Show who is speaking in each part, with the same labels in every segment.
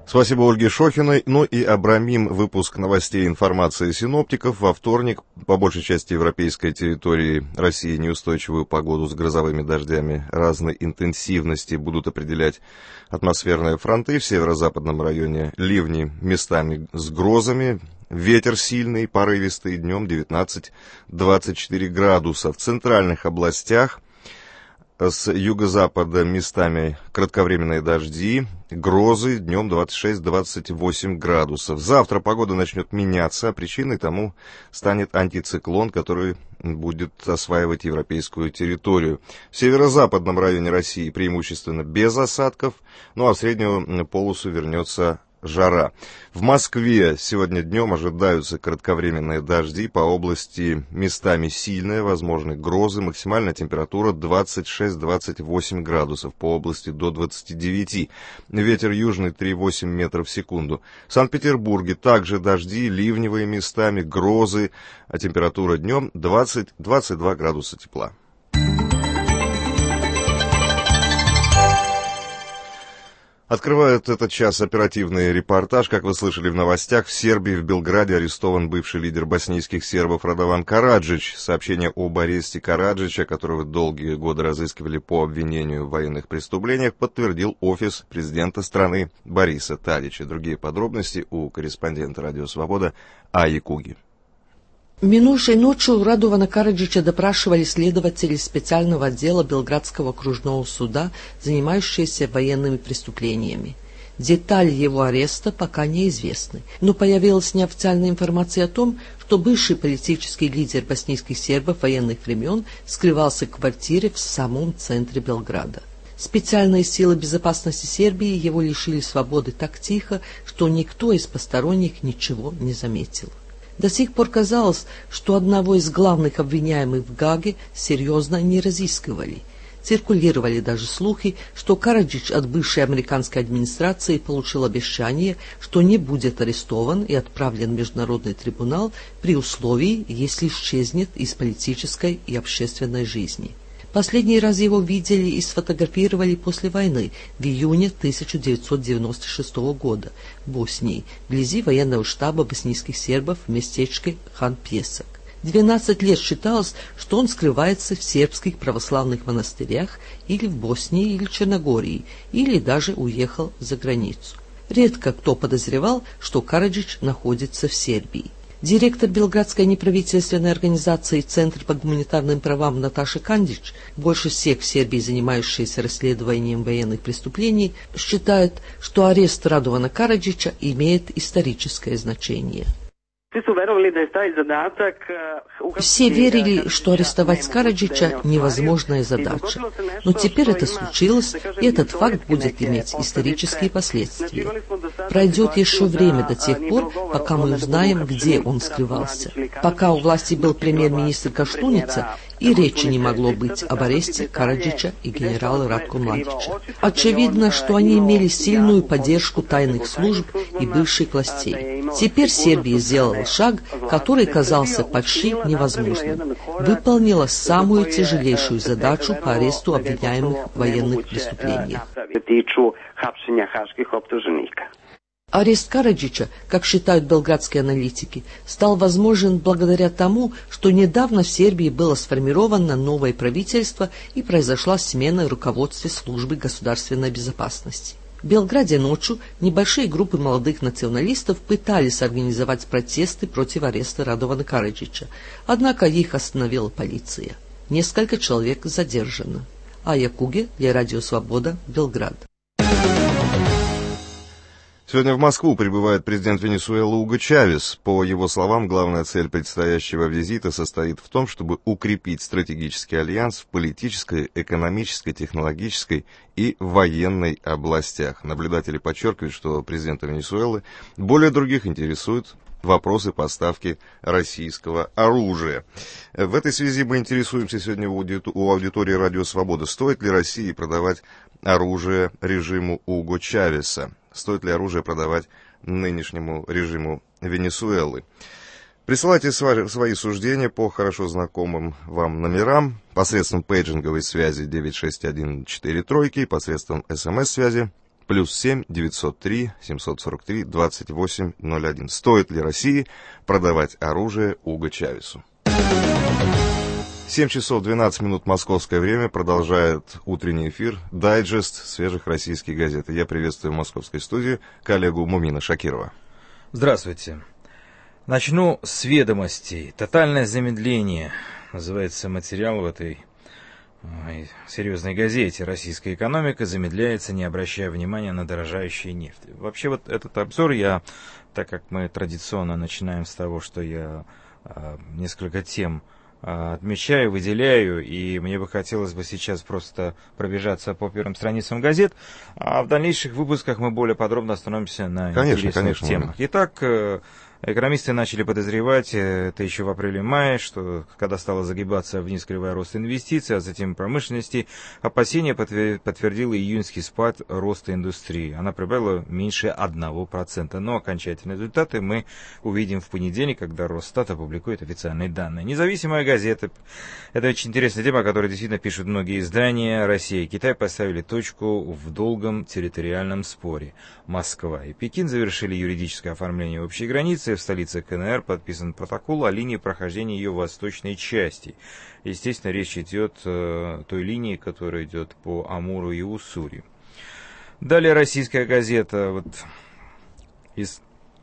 Speaker 1: Спасибо Ольге Шохиной. Ну и обрамим выпуск новостей и информации синоптиков. Во вторник по большей части европейской территории России неустойчивую погоду с грозовыми дождями разной интенсивности будут определять атмосферные фронты. В северо-западном районе ливни местами с грозами. Ветер сильный, порывистый, днем 19-24 градуса. В центральных областях с юго-запада местами кратковременные дожди, грозы, днем 26-28 градусов. Завтра погода начнет меняться, а причиной тому станет антициклон, который будет осваивать европейскую территорию. В северо-западном районе России преимущественно без осадков, ну а в среднюю полосу вернется жара. В Москве сегодня днем ожидаются кратковременные дожди, по области местами сильные, возможны грозы, максимальная температура 26-28 градусов, по области до 29, ветер южный 3,8 метров в секунду. В Санкт-Петербурге также дожди, ливневые местами, грозы, а температура днем 20-22 градуса тепла. Открывает этот час оперативный репортаж. Как вы слышали в новостях, в Сербии, в Белграде арестован бывший лидер боснийских сербов Радован Караджич. Сообщение об аресте Караджича, которого долгие годы разыскивали по обвинению в военных преступлениях, подтвердил офис президента страны Бориса Тадича. Другие подробности у корреспондента «Радио Свобода» Аи Куги.
Speaker 2: Минувшей ночью Радована Караджича допрашивали следователи специального отдела Белградского окружного суда, занимающиеся военными преступлениями. Детали его ареста пока неизвестны, но появилась неофициальная информация о том, что бывший политический лидер боснийских сербов военных времен скрывался в квартире в самом центре Белграда. Специальные силы безопасности Сербии его лишили свободы так тихо, что никто из посторонних ничего не заметил. До сих пор казалось, что одного из главных обвиняемых в Гааге серьезно не разыскивали. Циркулировали даже слухи, что Караджич от бывшей американской администрации получил обещание, что не будет арестован и отправлен в международный трибунал при условии, если исчезнет из политической и общественной жизни. Последний раз его видели и сфотографировали после войны в июне 1996 года в Боснии, вблизи военного штаба боснийских сербов в местечке Хан-Пьесок. 12 лет считалось, что он скрывается в сербских православных монастырях или в Боснии или Черногории, или даже уехал за границу. Редко кто подозревал, что Караджич находится в Сербии. Директор Белградской неправительственной организации «Центр по гуманитарным правам» Наташа Кандич, больше всех в Сербии занимающаяся расследованием военных преступлений, считает, что арест Радована Караджича имеет историческое значение. Все верили, что арестовать Караджича невозможная задача. Но теперь это случилось, и этот факт будет иметь исторические последствия. Пройдет еще время до тех пор, пока мы узнаем, где он скрывался. Пока у власти был премьер-министр Каштуница, и речи не могло быть об аресте Караджича и генерала Радко Младича. Очевидно, что они имели сильную поддержку тайных служб и бывших властей. Теперь Сербия сделала шаг, который казался почти невозможным. Выполнила самую тяжелейшую задачу по аресту обвиняемых в военных преступлениях. Арест Караджича, как считают белградские аналитики, стал возможен благодаря тому, что недавно в Сербии было сформировано новое правительство и произошла смена в руководстве службы государственной безопасности. В Белграде ночью небольшие группы молодых националистов пытались организовать протесты против ареста Радована Караджича, однако их остановила полиция. Несколько человек задержано. Аia Куги для Радио Свобода, Белград.
Speaker 1: Сегодня в Москву прибывает президент Венесуэлы Уго Чавес. По его словам, главная цель предстоящего визита состоит в том, чтобы укрепить стратегический альянс в политической, экономической, технологической и военной областях. Наблюдатели подчеркивают, что президента Венесуэлы более других интересуют вопросы поставки российского оружия. В этой связи мы интересуемся сегодня у аудитории Радио Свобода, стоит ли России продавать оружие режиму Уго Чавеса. Стоит ли оружие продавать нынешнему режиму Венесуэлы? Присылайте свои суждения по хорошо знакомым вам номерам посредством пейджинговой связи 96143, посредством СМС-связи +7 903 743 2801. Стоит ли России продавать оружие Уго Чавесу? 7 часов 12 минут московское время. Продолжает утренний эфир дайджест свежих российских газет. Я приветствую в московской студии коллегу Мумина Шакирова.
Speaker 3: Здравствуйте. Начну с ведомостей. «Тотальное замедление» называется материал в этой серьезной газете. «Российская экономика замедляется, не обращая внимания на дорожающую нефть». Вообще вот этот обзор так как мы традиционно начинаем с того, что я несколько тем отмечаю, выделяю, и мне бы хотелось сейчас просто пробежаться по первым страницам газет, а в дальнейших выпусках мы более подробно остановимся на интересных темах. Итак, экономисты начали подозревать, это еще в апреле-мае, что когда стала загибаться вниз кривая роста инвестиций, а затем промышленности, опасения подтвердил июньский спад роста индустрии. Она прибавила меньше 1%, но окончательные результаты мы увидим в понедельник, когда Росстат опубликует официальные данные. Независимая газета. Это очень интересная тема, о которой действительно пишут многие издания. Россия и Китай поставили точку в долгом территориальном споре. Москва и Пекин завершили юридическое оформление общей границы. В столице КНР подписан протокол о линии прохождения ее восточной части. Естественно, речь идет о той линии, которая идет по Амуру и Уссури. Далее российская газета. Из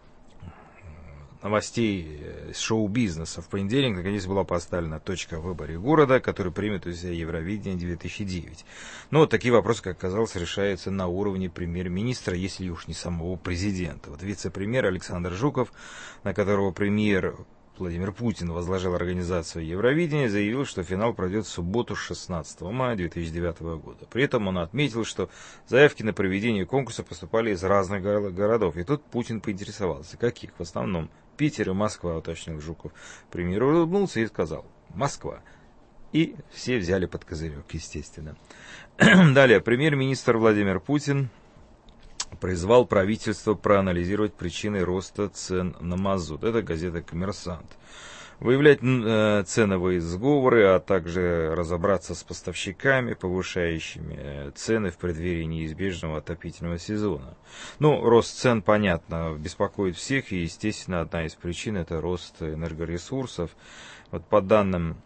Speaker 3: новостей шоу-бизнеса. В понедельник, наконец, была поставлена точка в выборе города, который примет у себя Евровидение 2009. Но такие вопросы, как оказалось, решаются на уровне премьер-министра, если уж не самого президента. Вице-премьер Александр Жуков, на которого премьер Владимир Путин возложил организацию Евровидения, заявил, что финал пройдет в субботу 16 мая 2009 года. При этом он отметил, что заявки на проведение конкурса поступали из разных городов. И тут Путин поинтересовался, каких? В основном Питер и Москва, уточнил Жуков. Премьер улыбнулся и сказал: Москва. И все взяли под козырек, естественно. Далее, премьер-министр Владимир Путин призвал правительство проанализировать причины роста цен на мазут. Это газета «Коммерсант». Выявлять ценовые сговоры, а также разобраться с поставщиками, повышающими цены в преддверии неизбежного отопительного сезона. Рост цен, понятно, беспокоит всех, и, естественно, одна из причин – это рост энергоресурсов. По данным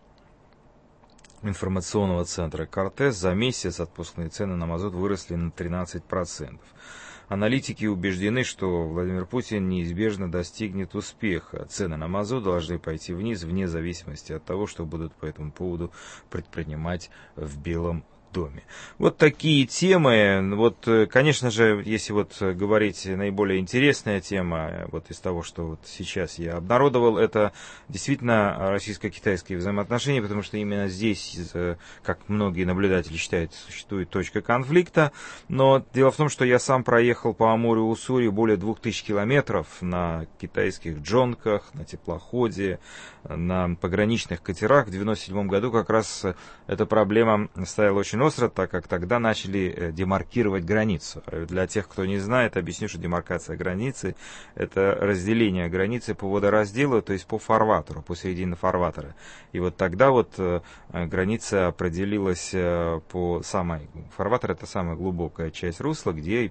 Speaker 3: информационного центра «Кортес», за месяц отпускные цены на мазут выросли на 13%. Аналитики убеждены, что Владимир Путин неизбежно достигнет успеха. Цены на мазут должны пойти вниз, вне зависимости от того, что будут по этому поводу предпринимать в Белом доме. Вот такие темы. Конечно же, если говорить наиболее интересная тема, из того, что сейчас я обнародовал, это действительно российско-китайские взаимоотношения, потому что именно здесь, как многие наблюдатели считают, существует точка конфликта. Но дело в том, что я сам проехал по Амуру и Уссури более 2000 километров на китайских джонках, на теплоходе, на пограничных катерах. В 1997 году как раз эта проблема стояла очень остро, так как тогда начали демаркировать границу. Для тех, кто не знает, объясню, что демаркация границы – это разделение границы по водоразделу, то есть по фарватеру, по середине фарватера. И тогда граница определилась по самой... Фарватер – это самая глубокая часть русла, где,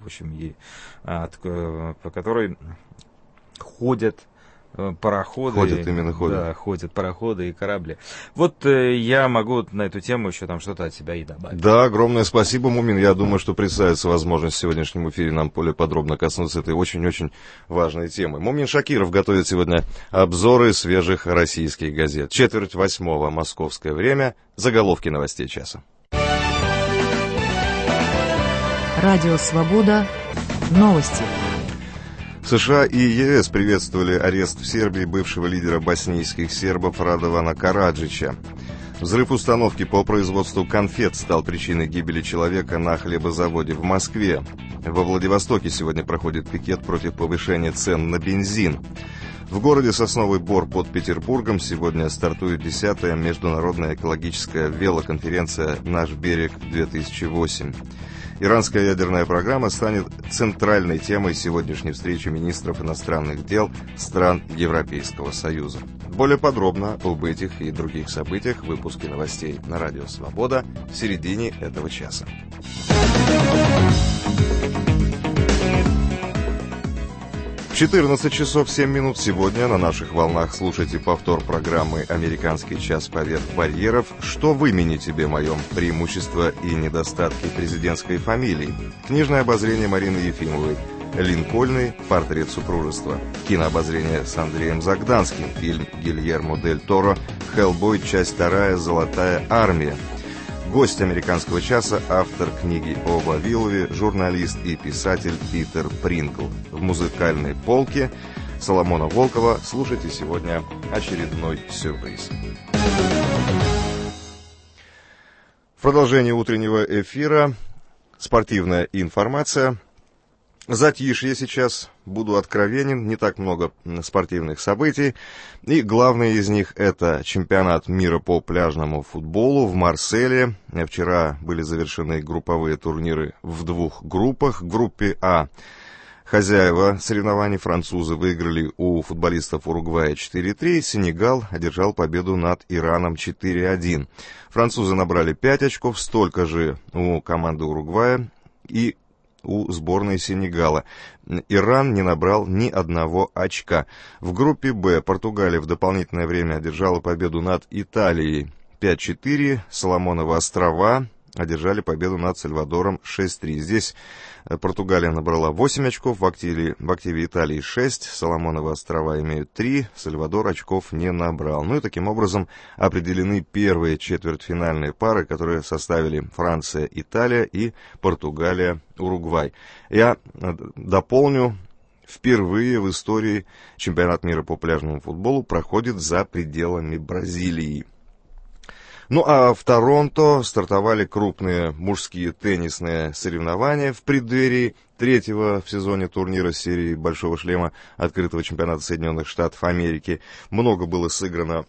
Speaker 3: по которой ходят пароходы. Ходят пароходы и корабли. Я могу на эту тему еще что-то от себя и добавить.
Speaker 1: Да, огромное спасибо, Мумин. Я думаю, что представится возможность в сегодняшнем эфире нам более подробно коснуться этой очень-очень важной темы. Мумин Шакиров готовит сегодня обзоры свежих российских газет. 7:45 московское время. Заголовки новостей часа.
Speaker 4: Радио «Свобода». Новости.
Speaker 1: США и ЕС приветствовали арест в Сербии бывшего лидера боснийских сербов Радована Караджича. Взрыв установки по производству конфет стал причиной гибели человека на хлебозаводе в Москве. Во Владивостоке сегодня проходит пикет против повышения цен на бензин. В городе Сосновый Бор под Петербургом сегодня стартует 10-я международная экологическая велоконференция «Наш берег-2008». Иранская ядерная программа станет центральной темой сегодняшней встречи министров иностранных дел стран Европейского Союза. Более подробно об этих и других событиях в выпуске новостей на Радио Свобода в середине этого часа. 14 часов 7 минут сегодня на наших волнах слушайте повтор программы «Американский час поверх барьеров». Что в имени тебе моем? Преимущества и недостатки президентской фамилии. Книжное обозрение Марины Ефимовой. Линкольны. Портрет супружества. Кинообозрение с Андреем Загданским. Фильм Гильермо дель Торо «Хеллбой. Часть 2. Золотая армия». Гость «Американского часа», автор книги о Вавилове, журналист и писатель Питер Принкл. В музыкальной полке Соломона Волкова слушайте сегодня очередной сюрприз. В продолжении утреннего эфира спортивная информация. Затишье сейчас, буду откровенен, не так много спортивных событий. И главное из них — это чемпионат мира по пляжному футболу в Марселе. Вчера были завершены групповые турниры в 2 группах. В группе А хозяева соревнований французы выиграли у футболистов Уругвая 4-3. Сенегал одержал победу над Ираном 4-1. Французы набрали 5 очков, столько же у команды Уругвая и у сборной Сенегала. Иран не набрал ни одного очка. В группе Б Португалия в дополнительное время одержала победу над Италией 5-4. Соломоновы острова одержали победу над Сальвадором 6-3. Здесь Португалия набрала 8 очков, в активе Италии 6, Соломоновы острова имеют 3, Сальвадор очков не набрал. Ну и таким образом определены первые четвертьфинальные пары, которые составили Франция, Италия и Португалия, Уругвай. Я дополню, впервые в истории чемпионат мира по пляжному футболу проходит за пределами Бразилии. Ну а в Торонто стартовали крупные мужские теннисные соревнования в преддверии 3-го в сезоне турнира серии «Большого шлема» открытого чемпионата Соединенных Штатов Америки. Много было сыграно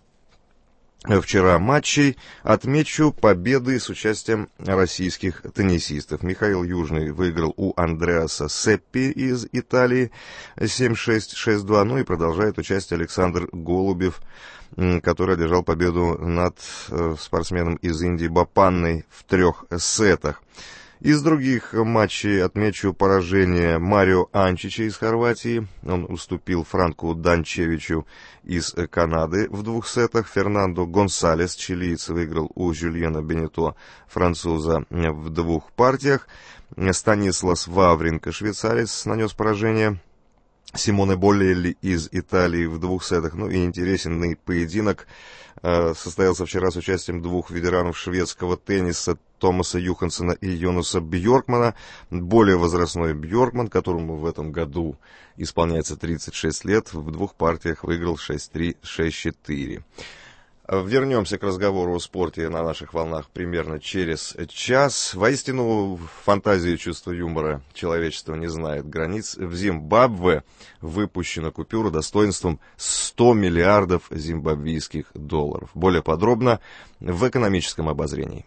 Speaker 1: вчера матчей. Отмечу победы с участием российских теннисистов. Михаил Южный выиграл у Андреаса Сеппи из Италии 7-6, 6-2. Ну и продолжает участие Александр Голубев, который одержал победу над спортсменом из Индии Бопанной в 3 сетах. Из других матчей отмечу поражение Марио Анчича из Хорватии. Он уступил Франку Данчевичу из Канады в 2 сетах. Фернандо Гонсалес, чилиец, выиграл у Жюльена Бенето, француза, в 2 партиях. Станислас Вавринка, швейцарец, нанес поражение Симоне Болелли из Италии в 2 сетах. Ну и интересный поединок состоялся вчера с участием 2 ветеранов шведского тенниса, Томаса Юхансена и Йонаса Бьоркмана. Более возрастной Бьоркман, которому в этом году исполняется 36 лет, в 2 партиях выиграл 6-3, 6-4. Вернемся к разговору о спорте на наших волнах примерно через час. Воистину, фантазия и чувство юмора человечества не знает границ. В Зимбабве выпущена купюра достоинством 100 миллиардов зимбабвийских долларов. Более подробно в экономическом обозрении.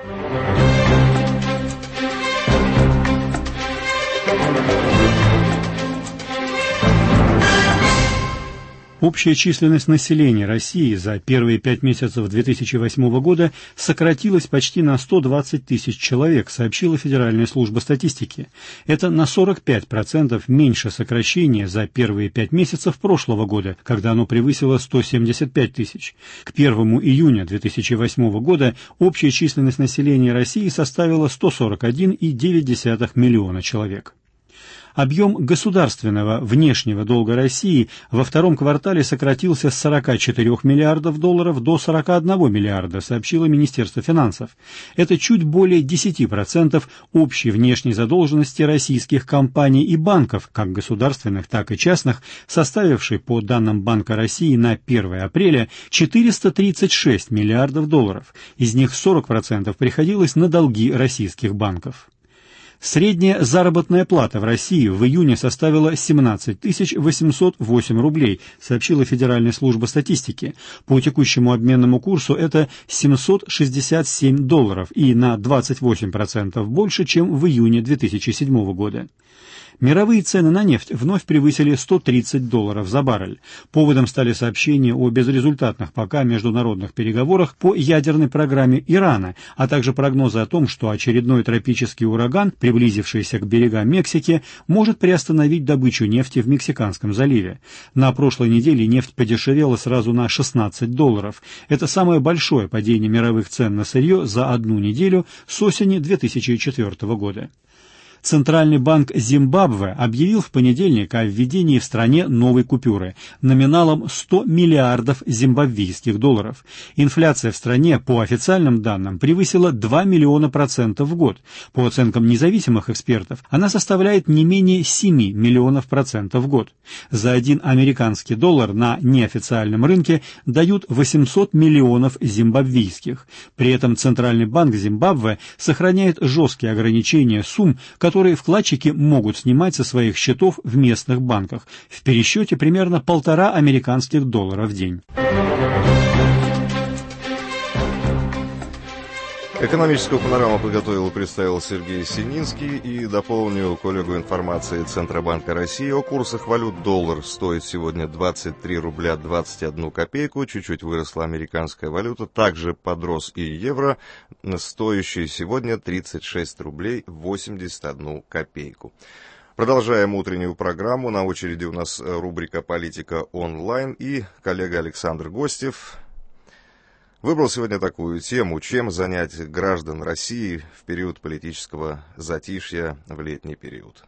Speaker 5: Общая численность населения России за первые 5 месяцев 2008 года сократилась почти на 120 тысяч человек, сообщила Федеральная служба статистики. Это на 45% меньше сокращения за первые 5 месяцев прошлого года, когда оно превысило 175 тысяч. К 1 июня 2008 года общая численность населения России составила 141,9 миллиона человек. Объем государственного внешнего долга России во 2 квартале сократился с 44 миллиардов долларов до 41 миллиарда, сообщило Министерство финансов. Это чуть более 10% общей внешней задолженности российских компаний и банков, как государственных, так и частных, составившей, по данным Банка России, на 1 апреля 436 миллиардов долларов. Из них 40% приходилось на долги российских банков. Средняя заработная плата в России в июне составила 17 808 рублей, сообщила Федеральная служба статистики. По текущему обменному курсу это 767 долларов и на 28% больше, чем в июне 2007 года. Мировые цены на нефть вновь превысили $130 за баррель. Поводом стали сообщения о безрезультатных пока международных переговорах по ядерной программе Ирана, а также прогнозы о том, что очередной тропический ураган, приблизившийся к берегам Мексики, может приостановить добычу нефти в Мексиканском заливе. На прошлой неделе нефть подешевела сразу на $16. Это самое большое падение мировых цен на сырье за одну неделю с осени 2004 года. Центральный банк Зимбабве объявил в понедельник о введении в стране новой купюры номиналом $100 миллиардов зимбабвийских долларов. Инфляция в стране, по официальным данным, превысила 2 миллиона % в год. По оценкам независимых экспертов, она составляет не менее 7 миллионов % в год. За $1 американский доллар на неофициальном рынке дают 800 миллионов зимбабвийских. При этом Центральный банк Зимбабве сохраняет жесткие ограничения сумм, которые вкладчики могут снимать со своих счетов в местных банках, в пересчете примерно $1,5 американских доллара в день.
Speaker 1: Экономическую панораму подготовил и представил Сергей Сининский. И дополню коллегу информации Центробанка России о курсах валют. Доллар стоит сегодня 23 рубля 21 копейку. Чуть-чуть выросла американская валюта. Также подрос и евро, стоящий сегодня 36 рублей 81 копейку. Продолжаем утреннюю программу. На очереди у нас рубрика «Политика онлайн». И коллега Александр Гостев выбрал сегодня такую тему: чем занять граждан России в период политического затишья в летний период.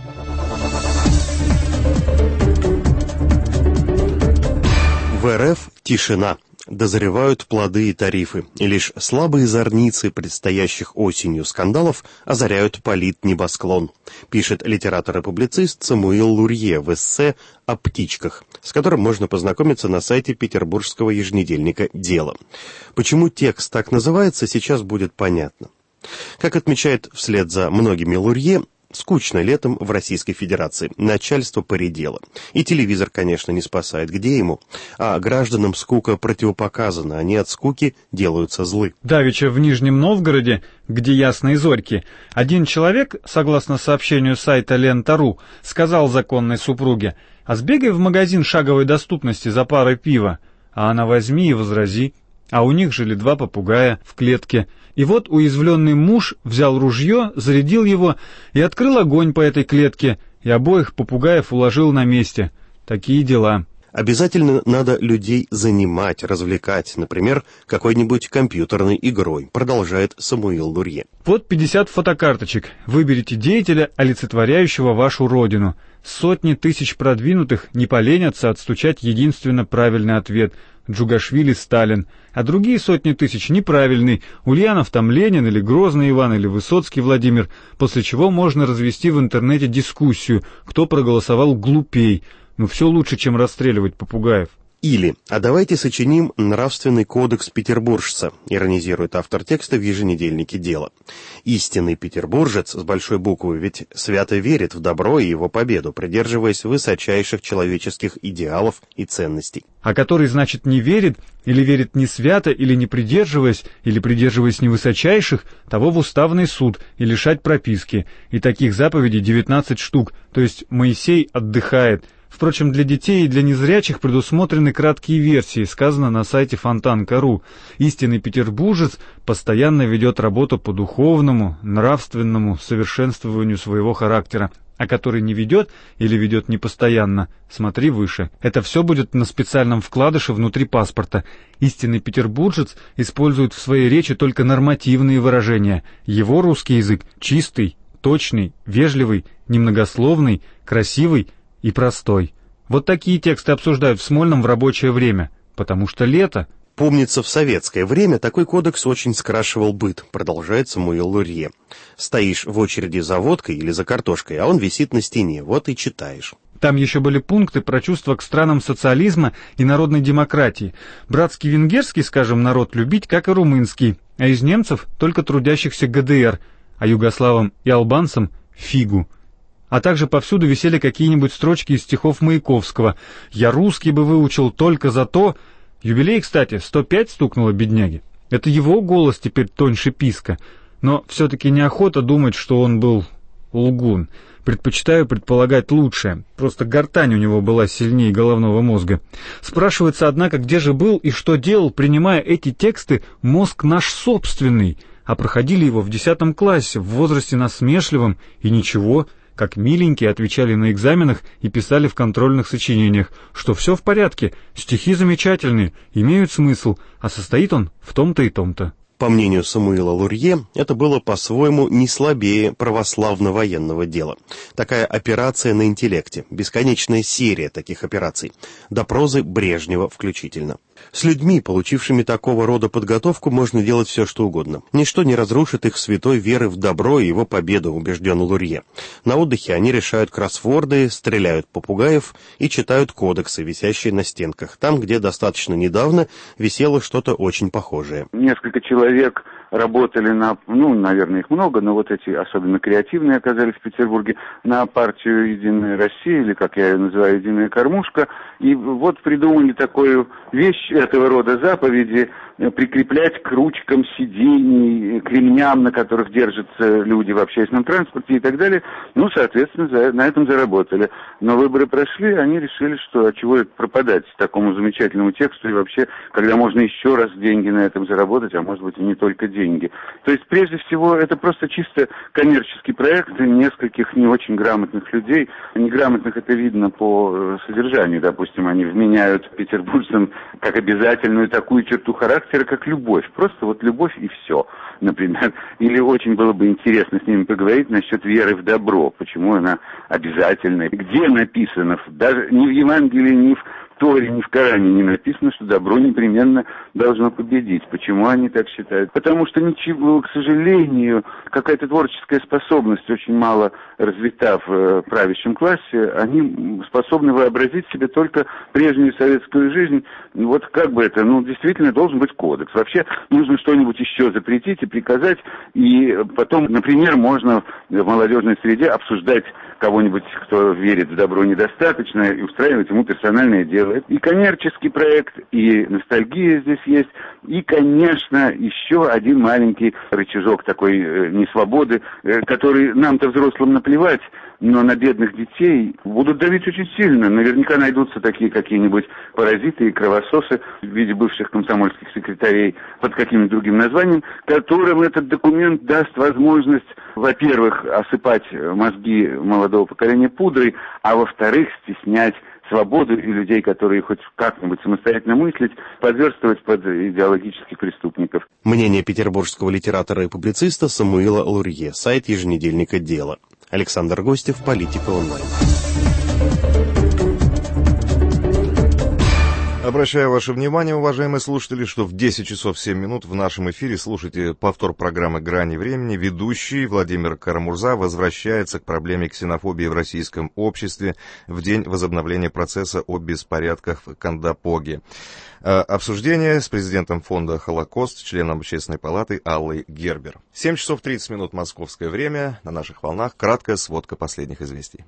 Speaker 6: В РФ тишина. Дозревают плоды и тарифы, и лишь слабые зорницы предстоящих осенью скандалов озаряют политнебосклон, пишет литератор и публицист Самуил Лурье в эссе о птичках, с которым можно познакомиться на сайте петербургского еженедельника «Дело». Почему текст так называется, сейчас будет понятно. Как отмечает вслед за многими Лурье, скучно летом в Российской Федерации. Начальство поредело. И телевизор, конечно, не спасает. Где ему? А гражданам скука противопоказана. Они от скуки делаются злы.
Speaker 7: Давеча в Нижнем Новгороде, где ясные зорьки, один человек, согласно сообщению сайта Лента.ру, сказал законной супруге: «А сбегай в магазин шаговой доступности за парой пива». А она: «Возьми и возрази». А у них жили 2 попугая в клетке. И вот уязвленный муж взял ружье, зарядил его и открыл огонь по этой клетке, и обоих попугаев уложил на месте. Такие дела.
Speaker 6: Обязательно надо людей занимать, развлекать, например, какой-нибудь компьютерной игрой, продолжает Самуил Лурье.
Speaker 7: Вот 50 фотокарточек. Выберите деятеля, олицетворяющего вашу родину. Сотни тысяч продвинутых не поленятся отстучать единственно правильный ответ: Джугашвили Сталин, а другие сотни тысяч неправильный: Ульянов там Ленин, или Грозный Иван, или Высоцкий Владимир, после чего можно развести в интернете дискуссию, кто проголосовал глупей. Ну, все лучше, чем расстреливать попугаев.
Speaker 6: Или: а давайте сочиним нравственный кодекс петербуржца, иронизирует автор текста в еженедельнике «Дело». Истинный петербуржец с большой буквы ведь свято верит в добро и его победу, придерживаясь высочайших человеческих идеалов и ценностей.
Speaker 7: А который, значит, не верит, или верит не свято, или не придерживаясь, или придерживаясь невысочайших, того в уставный суд и лишать прописки. И таких заповедей 19 штук, то есть Моисей отдыхает. Впрочем, для детей и для незрячих предусмотрены краткие версии, сказано на сайте Фонтанка.ру. Истинный петербуржец постоянно ведет работу по духовному, нравственному совершенствованию своего характера, а который не ведет или ведет непостоянно, смотри выше. Это все будет на специальном вкладыше внутри паспорта. Истинный петербуржец использует в своей речи только нормативные выражения. Его русский язык чистый, точный, вежливый, немногословный, красивый и простой. Вот такие тексты обсуждают в Смольном в рабочее время, потому что лето.
Speaker 6: Помнится, в советское время такой кодекс очень скрашивал быт, продолжает Самуил Лурье. Стоишь в очереди за водкой или за картошкой, а он висит на стене, вот и читаешь.
Speaker 7: Там еще были пункты про чувства к странам социализма и народной демократии. Братский венгерский, скажем, народ любить, как и румынский, а из немцев только трудящихся ГДР, а югославам и албанцам фигу. А также повсюду висели какие-нибудь строчки из стихов Маяковского. «Я русский бы выучил только за то...» Юбилей, кстати, 105 стукнуло бедняги. Это его голос теперь тоньше писка. Но все-таки неохота думать, что он был лгун. Предпочитаю предполагать лучшее. Просто гортань у него была сильнее головного мозга. Спрашивается, однако, где же был и что делал, принимая эти тексты, мозг наш собственный? А проходили его в 10 классе, в возрасте насмешливом, и ничего, как миленькие отвечали на экзаменах и писали в контрольных сочинениях, что все в порядке, стихи замечательные, имеют смысл, а состоит он в том-то и том-то.
Speaker 6: По мнению Самуила Лурье, это было по-своему не слабее православно-военного дела. Такая операция на интеллекте, бесконечная серия таких операций, до прозы Брежнева включительно. С людьми, получившими такого рода подготовку, можно делать все, что угодно. Ничто не разрушит их святой веры в добро и его победу, убежден Лурье. На отдыхе они решают кроссворды, стреляют попугаев и читают кодексы, висящие на стенках, там, где достаточно недавно висело что-то очень похожее.
Speaker 8: Несколько человек работали на, наверное, их много, но вот эти особенно креативные оказались в Петербурге, на партию «Единая Россия», или, как я ее называю, «Единая кормушка», и вот придумали такую вещь этого рода заповеди прикреплять к ручкам сидений, к ремням, на которых держатся люди в общественном транспорте и так далее. Соответственно, на этом заработали. Но выборы прошли, они решили, что чего это пропадать такому замечательному тексту, и вообще, когда можно еще раз деньги на этом заработать, а может быть и не только деньги. То есть, прежде всего, это просто чисто коммерческий проект нескольких не очень грамотных людей. Неграмотных это видно по содержанию. Допустим, они вменяют петербуржцам как обязательную такую черту характера, как любовь. Просто вот любовь и все, например. Или очень было бы интересно с ними поговорить насчет веры в добро. Почему она обязательная? Где написано? Даже ни в Евангелии, ни в Торе, ни в Коране не написано, что добро непременно должно победить. Почему они так считают? Потому что ничего, к сожалению, какая-то творческая способность очень мало развита в правящем классе. Они способны вообразить себе только прежнюю советскую жизнь. Вот как бы это, действительно должен быть кодекс. Вообще нужно что-нибудь еще запретить и приказать, и потом, например, можно в молодежной среде обсуждать кого-нибудь, кто верит в добро недостаточно, и устраивать ему персональное дело. И коммерческий проект, и ностальгия здесь есть, и, конечно, еще один маленький рычажок такой несвободы, который нам-то взрослым наплевать, но на бедных детей будут давить очень сильно. Наверняка найдутся такие какие-нибудь паразиты и кровососы в виде бывших комсомольских секретарей под каким-нибудь другим названием, которым этот документ даст возможность, во-первых, осыпать мозги молодого поколения пудрой, а во-вторых, стеснять свободу и людей, которые хоть как-нибудь самостоятельно мыслить, подверстывать под идеологических преступников.
Speaker 6: Мнение петербургского литератора и публициста Самуила Лурье, сайт еженедельника «Дело». Александр Гостев, Политика онлайн.
Speaker 1: Обращаю ваше внимание, уважаемые слушатели, что в 10 часов 7 минут в нашем эфире слушайте повтор программы «Грани времени». Ведущий Владимир Карамурза возвращается к проблеме ксенофобии в российском обществе в день возобновления процесса о беспорядках в Кандапоге. Обсуждение с президентом фонда «Холокост», членом Общественной палаты Аллой Гербер. 7 часов 30 минут московское время. На наших волнах краткая сводка последних известий.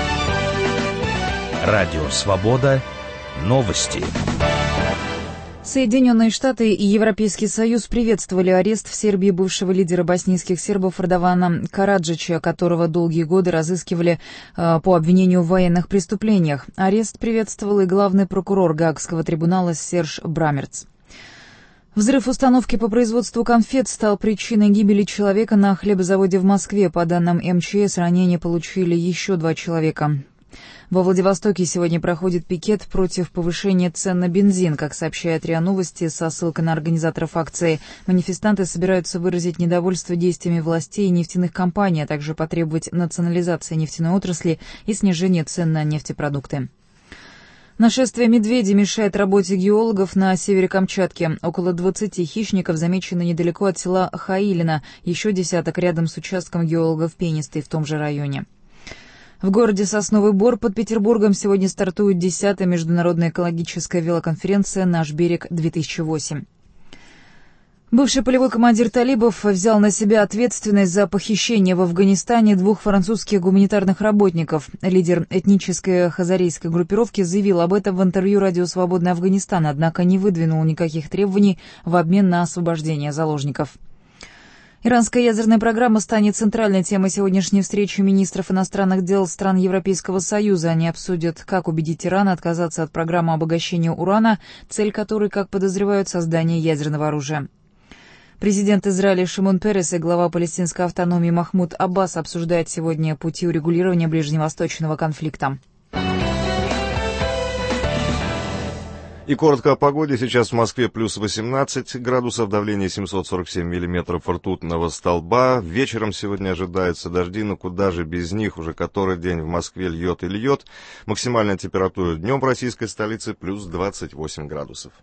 Speaker 9: Радио «Свобода». Новости.
Speaker 4: Соединенные Штаты и Европейский Союз приветствовали арест в Сербии бывшего лидера боснийских сербов Радована Караджича, которого долгие годы разыскивали по обвинению в военных преступлениях. Арест приветствовал и главный прокурор Гаагского трибунала Серж Брамерц. Взрыв установки по производству конфет стал причиной гибели человека на хлебозаводе в Москве. По данным МЧС, ранения получили еще 2 человека. Во Владивостоке сегодня проходит пикет против повышения цен на бензин. Как сообщает РИА Новости со ссылкой на организаторов акции, манифестанты собираются выразить недовольство действиями властей и нефтяных компаний, а также потребовать национализации нефтяной отрасли и снижения цен на нефтепродукты. Нашествие медведей мешает работе геологов на севере Камчатки. Около 20 хищников замечены недалеко от села Хаилино, еще десяток рядом с участком геологов Пенистой в том же районе. В городе Сосновый Бор под Петербургом сегодня стартует 10-я международная экологическая велоконференция «Наш берег-2008». Бывший полевой командир талибов взял на себя ответственность за похищение в Афганистане 2 французских гуманитарных работников. Лидер этнической хазарийской группировки заявил об этом в интервью «Радио Свободный Афганистан», однако не выдвинул никаких требований в обмен на освобождение заложников. Иранская ядерная программа станет центральной темой сегодняшней встречи министров иностранных дел стран Европейского Союза. Они обсудят, как убедить Иран отказаться от программы обогащения урана, цель которой, как подозревают, создание ядерного оружия. Президент Израиля Шимон Перес и глава палестинской автономии Махмуд Аббас обсуждают сегодня пути урегулирования ближневосточного конфликта.
Speaker 1: И коротко о погоде. Сейчас в Москве плюс 18 градусов, давление 747 миллиметров ртутного столба. Вечером сегодня ожидаются дожди, но куда же без них. Уже который день в Москве льет и льет. Максимальная температура днем в российской столице плюс 28 градусов.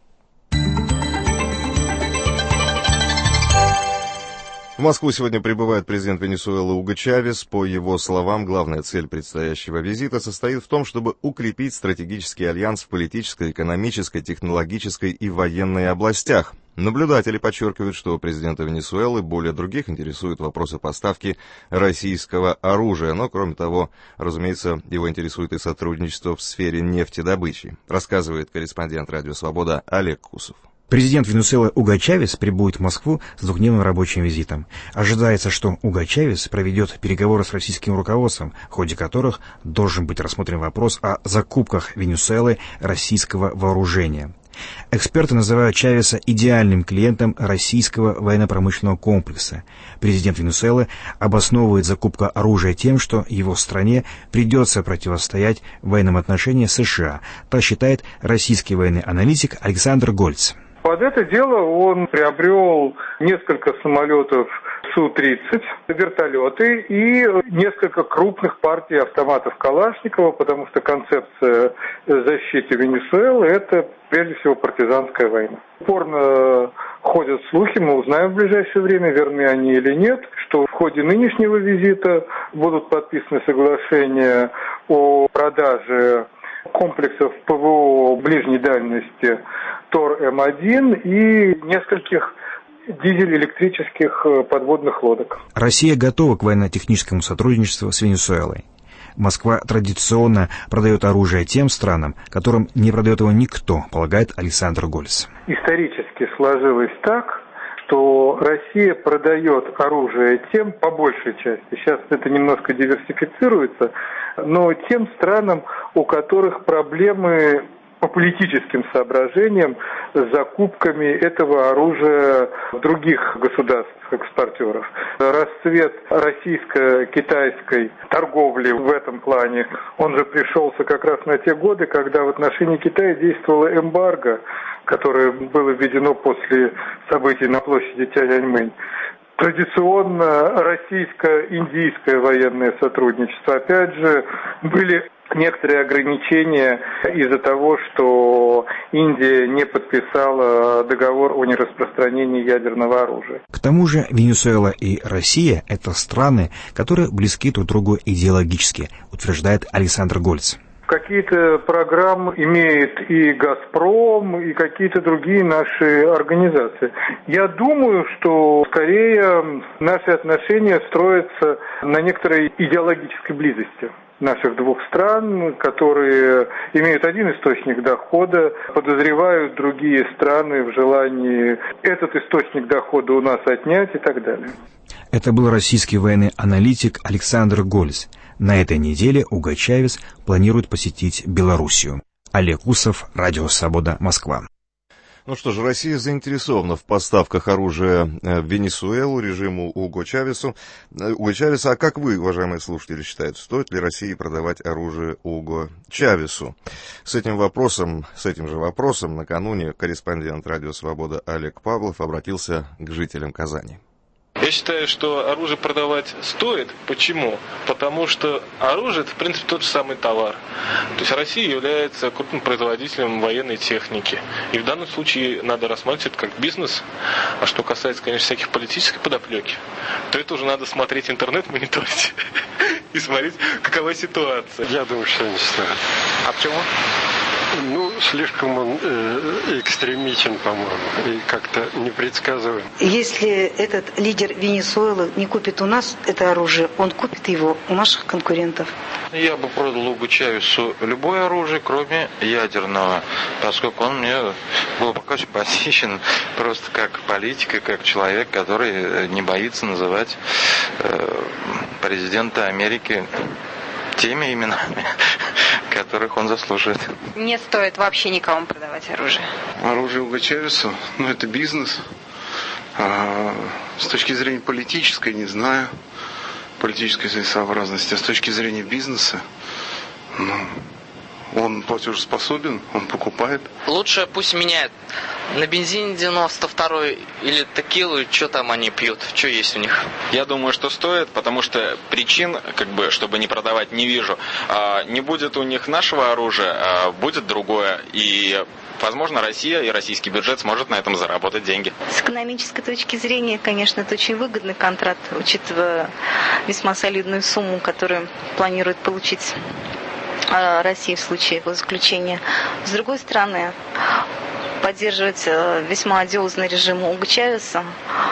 Speaker 1: В Москву сегодня прибывает президент Венесуэлы Уго Чавес. По его словам, главная цель предстоящего визита состоит в том, чтобы укрепить стратегический альянс в политической, экономической, технологической и военной областях. Наблюдатели подчеркивают, что президента Венесуэлы более других интересуют вопросы поставки российского оружия. Но, кроме того, разумеется, его интересует и сотрудничество в сфере нефтедобычи, рассказывает корреспондент «Радио Свобода» Олег Кусов.
Speaker 10: Президент Венесуэлы Уго Чавес прибудет в Москву с двухдневным рабочим визитом. Ожидается, что Уго Чавес проведет переговоры с российским руководством, в ходе которых должен быть рассмотрен вопрос о закупках Венесуэлы российского вооружения. Эксперты называют Чавеса идеальным клиентом российского военно-промышленного комплекса. Президент Венесуэлы обосновывает закупку оружия тем, что его стране придется противостоять военным отношениям США, так считает российский военный аналитик Александр Гольц.
Speaker 11: Под это дело он приобрел несколько самолетов Су-30, вертолеты и несколько крупных партий автоматов Калашникова, потому что концепция защиты Венесуэлы – это прежде всего партизанская война. Упорно ходят слухи, мы узнаем в ближайшее время, верны они или нет, что в ходе нынешнего визита будут подписаны соглашения о продаже комплексов ПВО ближней дальности ТОР-М1 и нескольких дизель-электрических подводных лодок.
Speaker 10: Россия готова к военно-техническому сотрудничеству с Венесуэлой. Москва традиционно продает оружие тем странам, которым не продает его никто, полагает Александр Гольц.
Speaker 11: Исторически сложилось так, что Россия продает оружие тем, по большей части, сейчас это немножко диверсифицируется, но тем странам, у которых проблемы по политическим соображениям с закупками этого оружия в других государств-экспортеров. Расцвет российско-китайской торговли в этом плане, он же пришелся как раз на те годы, когда в отношении Китая действовало эмбарго, которое было введено после событий на площади Тяньаньмэнь. Традиционно российско-индийское военное сотрудничество, опять же, были некоторые ограничения из-за того, что Индия не подписала договор о нераспространении ядерного оружия.
Speaker 10: К тому же Венесуэла и Россия – это страны, которые близки друг другу идеологически, утверждает Александр Гольц.
Speaker 11: Какие-то программы имеет и «Газпром», и какие-то другие наши организации. Я думаю, что скорее наши отношения строятся на некоторой идеологической близости наших двух стран, которые имеют один источник дохода, подозревают другие страны в желании этот источник дохода у нас отнять и так далее.
Speaker 10: Это был российский военный аналитик Александр Гольц. На этой неделе Уго Чавес планирует посетить Белоруссию. Олег Кусов, Радио Свобода, Москва.
Speaker 1: Ну что же, Россия заинтересована в поставках оружия в Венесуэлу, режиму Уго Чавеса. А как вы, уважаемые слушатели, считаете, стоит ли России продавать оружие Уго Чавесу? С этим же вопросом накануне корреспондент Радио Свобода Олег Павлов обратился к жителям Казани.
Speaker 12: Я считаю, что оружие продавать стоит. Почему? Потому что оружие – это, в принципе, тот же самый товар. То есть Россия является крупным производителем военной техники. И в данном случае надо рассматривать это как бизнес. А что касается, конечно, всяких политической подоплеки, то это уже надо смотреть интернет, мониторить и смотреть, какова ситуация.
Speaker 13: Я думаю, что не стоит.
Speaker 12: А почему?
Speaker 13: Слишком он экстремичен, по-моему, и как-то непредсказуем.
Speaker 14: Если этот лидер Венесуэлы не купит у нас это оружие, он купит его у наших конкурентов.
Speaker 15: Я бы продал Уго Чавесу любое оружие, кроме ядерного, поскольку он мне глубоко симпатичен просто как политик и как человек, который не боится называть президента Америки теми именами, которых он заслуживает.
Speaker 16: Не стоит вообще никому продавать оружие.
Speaker 17: Оружие Уго Чавесу, это бизнес. С точки зрения политической, не знаю, политической целесообразности, а с точки зрения бизнеса, он платежеспособен, он покупает.
Speaker 18: Лучше пусть меняют на бензин 92-й или текилу, что там они пьют, что есть у них.
Speaker 19: Я думаю, что стоит, потому что причин, чтобы не продавать, не вижу. Не будет у них нашего оружия, будет другое. И, возможно, Россия и российский бюджет сможет на этом заработать деньги.
Speaker 14: С экономической точки зрения, конечно, это очень выгодный контракт, учитывая весьма солидную сумму, которую планирует получить России в случае его заключения. С другой стороны, поддерживать весьма одиозный режим Уго Чавеса,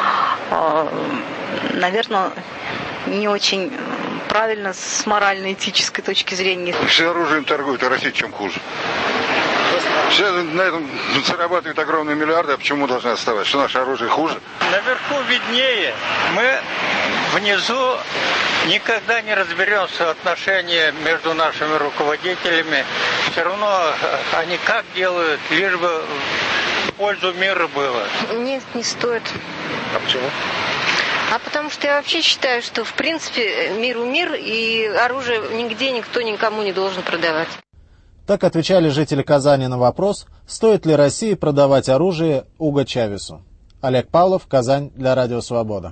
Speaker 14: наверное, не очень правильно с морально-этической точки зрения.
Speaker 17: Все оружием торгуют, а Россия чем хуже? Все на этом зарабатывают огромные миллиарды, а почему должны оставать? Что наше оружие хуже?
Speaker 20: Наверху виднее. Мы внизу никогда не разберемся в отношениях между нашими руководителями. Все равно они как делают, лишь бы в пользу мира было.
Speaker 16: Нет, не стоит.
Speaker 17: А почему?
Speaker 16: Потому что я вообще считаю, что в принципе миру мир, и оружие нигде никто никому не должен продавать.
Speaker 21: Так отвечали жители Казани на вопрос, стоит ли России продавать оружие Уго Чавесу. Олег Павлов, Казань, для Радио Свобода.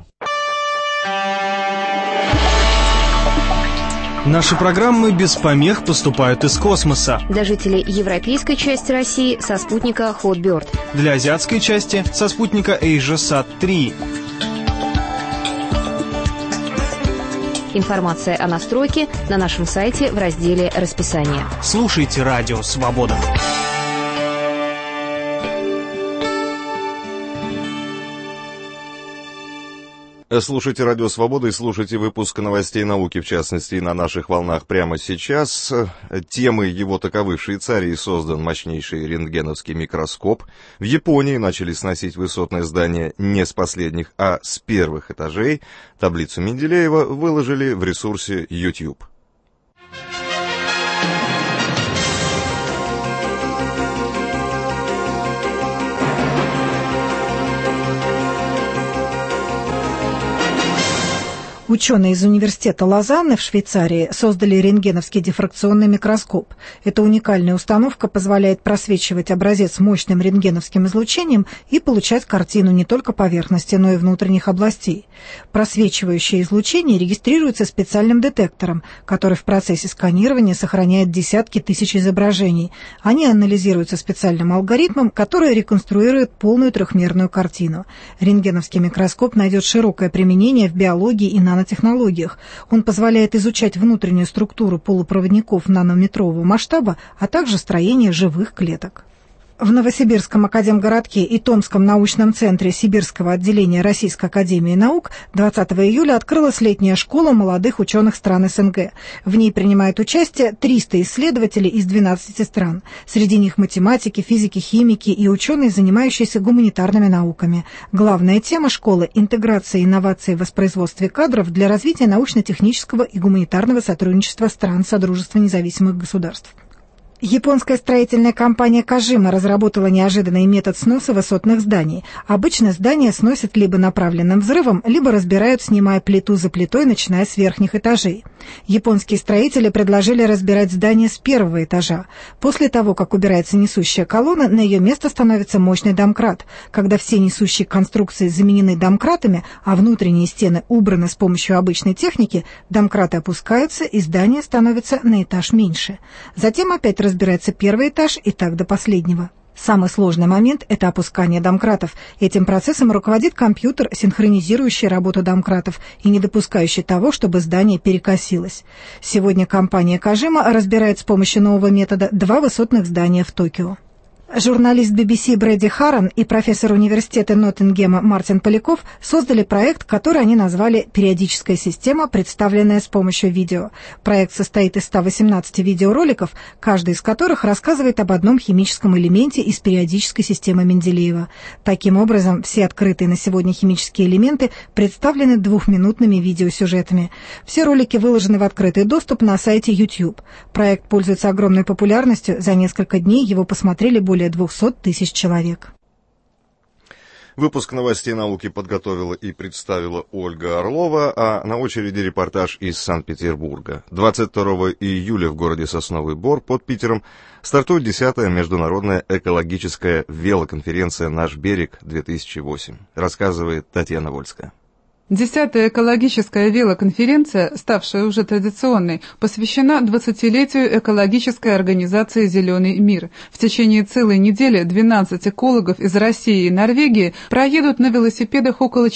Speaker 22: Наши программы без помех поступают из космоса.
Speaker 23: Для жителей европейской части России со спутника Hotbird.
Speaker 22: Для азиатской части со спутника AsiaSat-3.
Speaker 23: Информация о настройке на нашем сайте в разделе «Расписание».
Speaker 22: Слушайте Радио Свобода.
Speaker 1: Слушайте Радио Свобода и слушайте выпуск новостей науки, в частности, на наших волнах прямо сейчас. Темы его таковы: в Швейцарии создан мощнейший рентгеновский микроскоп. В Японии начали сносить высотное здание не с последних, а с первых этажей. Таблицу Менделеева выложили в ресурсе YouTube.
Speaker 24: Ученые из университета Лозанны в Швейцарии создали рентгеновский дифракционный микроскоп. Эта уникальная установка позволяет просвечивать образец мощным рентгеновским излучением и получать картину не только поверхности, но и внутренних областей. Просвечивающее излучение регистрируется специальным детектором, который в процессе сканирования сохраняет десятки тысяч изображений. Они анализируются специальным алгоритмом, который реконструирует полную трехмерную картину. Рентгеновский микроскоп найдет широкое применение в биологии и нанотехнологиях. Он позволяет изучать внутреннюю структуру полупроводников нанометрового масштаба, а также строение живых клеток. В Новосибирском академгородке и Томском научном центре Сибирского отделения Российской академии наук 20 июля открылась летняя школа молодых ученых стран СНГ. В ней принимают участие 300 исследователей из 12 стран. Среди них математики, физики, химики и ученые, занимающиеся гуманитарными науками. Главная тема школы – интеграция инноваций в воспроизводстве кадров для развития научно-технического и гуманитарного сотрудничества стран Содружества независимых государств. Японская строительная компания Кожима разработала неожиданный метод сноса высотных зданий. Обычно здания сносят либо направленным взрывом, либо разбирают, снимая плиту за плитой, начиная с верхних этажей. Японские строители предложили разбирать здание с первого этажа. После того, как убирается несущая колонна, на ее место становится мощный домкрат. Когда все несущие конструкции заменены домкратами, а внутренние стены убраны с помощью обычной техники, домкраты опускаются, и здание становится на этаж меньше. Затем опять разбирается первый этаж и так до последнего. Самый сложный момент – это опускание домкратов. Этим процессом руководит компьютер, синхронизирующий работу домкратов и не допускающий того, чтобы здание перекосилось. Сегодня компания Kajima разбирает с помощью нового метода 2 высотных здания в Токио. Журналист BBC Брэди Харрон и профессор университета Ноттингема Мартин Поляков создали проект, который они назвали «Периодическая система, представленная с помощью видео». Проект состоит из 118 видеороликов, каждый из которых рассказывает об одном химическом элементе из периодической системы Менделеева. Таким образом, все открытые на сегодня химические элементы представлены 2-минутными видеосюжетами. Все ролики выложены в открытый доступ на сайте YouTube. Проект пользуется огромной популярностью. За несколько дней его посмотрели более 200 тысяч человек.
Speaker 1: Выпуск новостей науки подготовила и представила Ольга Орлова, а на очереди репортаж из Санкт-Петербурга. 22 июля в городе Сосновый Бор под Питером стартует 10-я международная экологическая велоконференция «Наш берег-2008», рассказывает Татьяна Вольская.
Speaker 2: 10-я экологическая велоконференция, ставшая уже традиционной, посвящена 20-летию экологической организации «Зеленый мир». В течение целой недели 12 экологов из России и Норвегии проедут на велосипедах около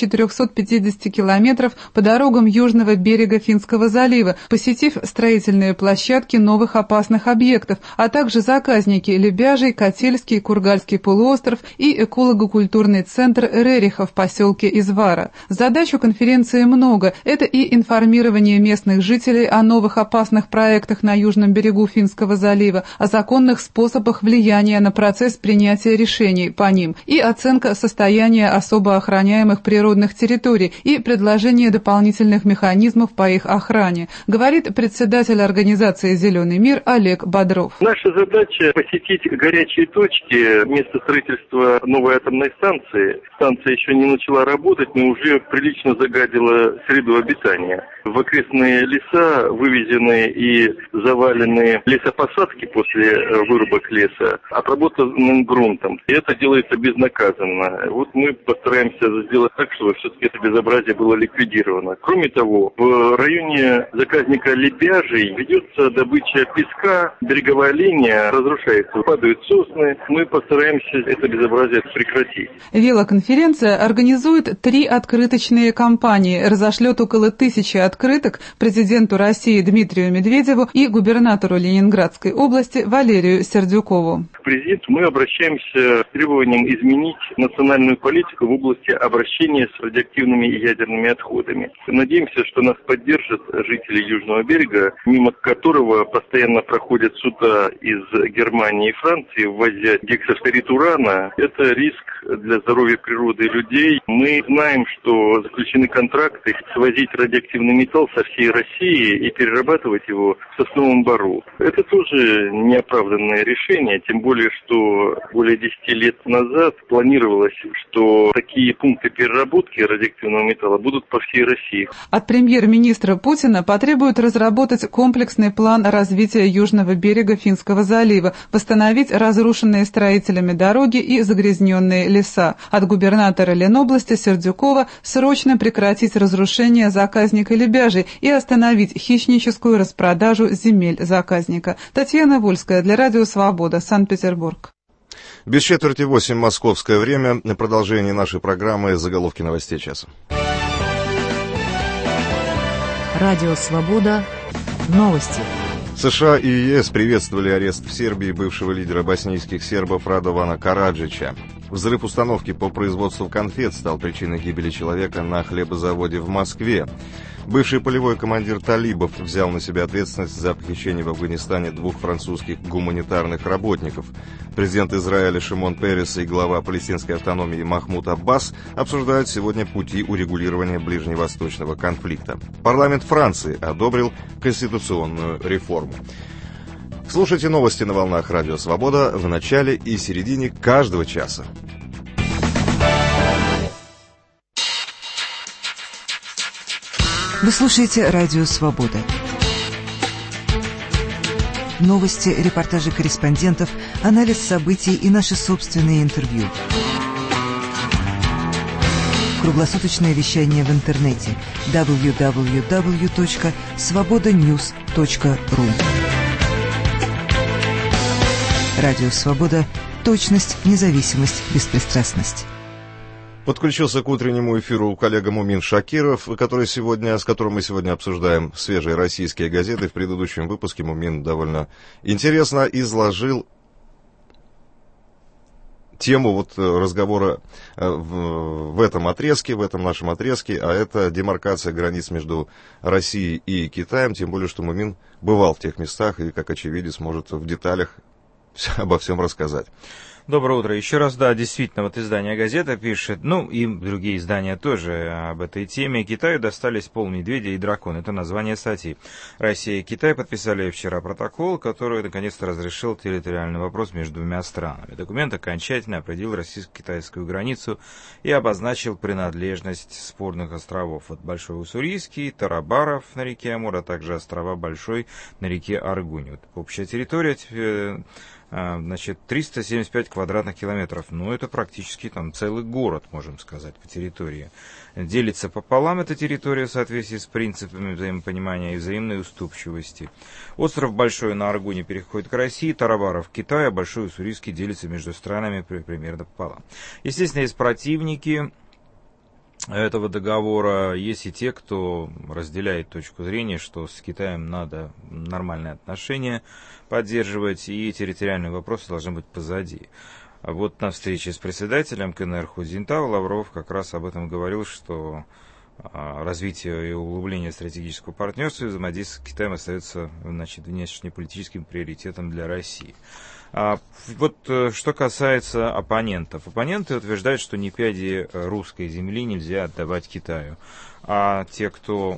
Speaker 2: 450 километров по дорогам южного берега Финского залива, посетив строительные площадки новых опасных объектов, а также заказники Лебяжий, Котельский, Кургальский полуостров и эколого-культурный центр Рериха в поселке Извара. Задачу конференции много. Это и информирование местных жителей о новых опасных проектах на южном берегу Финского залива, о законных способах влияния на процесс принятия решений по ним, и оценка состояния особо охраняемых природных территорий и предложение дополнительных механизмов по их охране, говорит председатель организации «Зеленый мир» Олег Бодров.
Speaker 3: Наша задача посетить горячие точки места строительства новой атомной станции. Станция еще не начала работать, но уже прилично загадила среду обитания. В окрестные леса вывезены и завалены лесопосадки после вырубок леса отработанным грунтом. И это делается безнаказанно. Вот мы постараемся сделать так, чтобы все-таки это безобразие было ликвидировано. Кроме того, в районе заказника Лебяжий ведется добыча песка, береговая линия разрушается, падают сосны. Мы постараемся это безобразие прекратить.
Speaker 2: Велоконференция организует 3 открыточные кампании, разошлет около 1000 открыток президенту России Дмитрию Медведеву и губернатору Ленинградской области Валерию Сердюкову.
Speaker 3: К президенту мы обращаемся с требованием изменить национальную политику в области обращения с радиоактивными и ядерными отходами. Надеемся, что нас поддержат жители Южного берега, мимо которого постоянно проходят суда из Германии и Франции, ввозя гексафторид урана. Это риск для здоровья природы и людей. Мы знаем, что заключены контракты свозить радиоактивный металл со всей России и перерабатывать его в Сосновом Бору. Это тоже неоправданное решение, тем более, что более 10 лет назад планировалось, что такие пункты переработки радиоактивного металла будут по всей России.
Speaker 2: От премьер-министра Путина потребуют разработать комплексный план развития южного берега Финского залива, восстановить разрушенные строителями дороги и загрязненные леса. От губернатора Ленобласти Сердюкова срочно прекратить разрушение заказника Лебяжий и остановить хищническую распродажу земель заказника. Татьяна Вольская для Радио Свобода, Санкт-Петербург.
Speaker 1: Без четверти 8 московское время. На продолжение нашей программы заголовки новостей часа.
Speaker 23: Радио Свобода. Новости.
Speaker 1: США и ЕС приветствовали арест в Сербии бывшего лидера боснийских сербов Радована Караджича. Взрыв установки по производству конфет стал причиной гибели человека на хлебозаводе в Москве. Бывший полевой командир талибов взял на себя ответственность за похищение в Афганистане 2 французских гуманитарных работников. Президент Израиля Шимон Перес и глава палестинской автономии Махмуд Аббас обсуждают сегодня пути урегулирования ближневосточного конфликта. Парламент Франции одобрил конституционную реформу. Слушайте новости на волнах Радио Свобода в начале и середине каждого часа.
Speaker 5: Вы слушаете Радио Свобода. Новости, репортажи корреспондентов, анализ событий и наши собственные интервью. Круглосуточное вещание в интернете www.svobodanews.ru. Радио «Свобода». Точность, независимость, беспристрастность.
Speaker 1: Подключился к утреннему эфиру коллега Мумин Шакиров, с которым мы сегодня обсуждаем свежие российские газеты. В предыдущем выпуске Мумин довольно интересно изложил тему разговора в этом нашем отрезке, а это демаркация границ между Россией и Китаем, тем более, что Мумин бывал в тех местах и, как очевидец, может в деталях обо всем рассказать.
Speaker 10: Доброе утро. Еще раз, да, действительно, издание «Газета» пишет, и другие издания тоже об этой теме. Китаю достались полмедведя и дракон. Это название статьи. Россия и Китай подписали вчера протокол, который наконец-то разрешил территориальный вопрос между двумя странами. Документ окончательно определил российско-китайскую границу и обозначил принадлежность спорных островов. Большой Уссурийский, Тарабаров на реке Амур, а также острова Большой на реке Аргунь. Общая территория 375 квадратных километров. Это практически целый город, можем сказать, по территории. Делится пополам эта территория в соответствии с принципами взаимопонимания и взаимной уступчивости. Остров Большой на Аргуне переходит к России, Тарабаров к Китаю, а Большой Уссурийский делится между странами примерно пополам. Естественно, есть противники этого договора, есть и те, кто разделяет точку зрения, что с Китаем надо нормальные отношения поддерживать, и территориальные вопросы должны быть позади. На встрече с председателем КНР Ху Цзиньтао Лавров как раз об этом говорил, что развитие и углубление стратегического партнерства и взаимодействия с Китаем остается внешнеполитическим приоритетом для России. Что касается оппонентов. Оппоненты утверждают, что ни пяди русской земли нельзя отдавать Китаю. А те, кто,